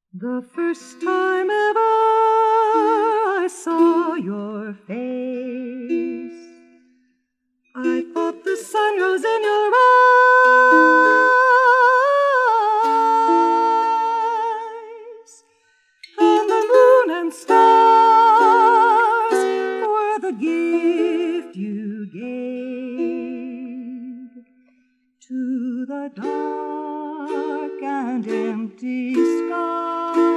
The first time ever I saw your face, I thought the sun rose in your eyes, and the moon and stars were the gift you gave to the dark and empty skies.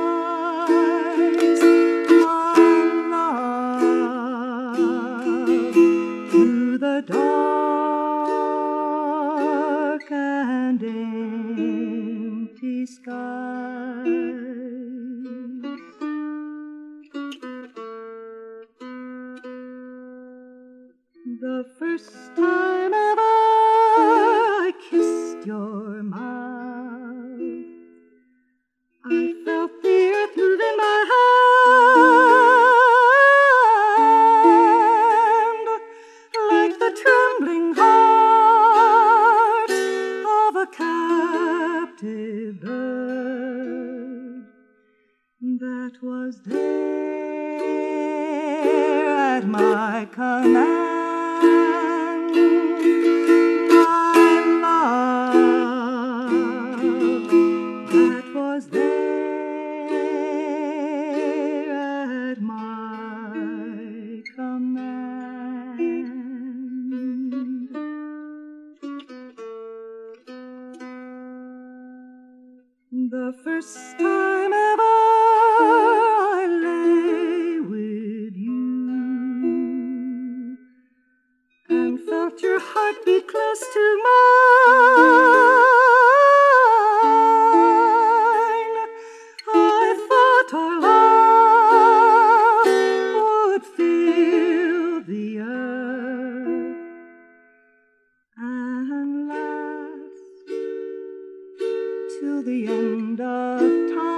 To the dark and empty skies. The first time ever I kissed your mouth, I felt the earth move in my hand, like the trembling heart of a captive bird that was there at my command. My love that was there at my command. The first time ever I lay with you and felt your heartbeat close to mine, I thought our love would fill the earth and last till the end of time.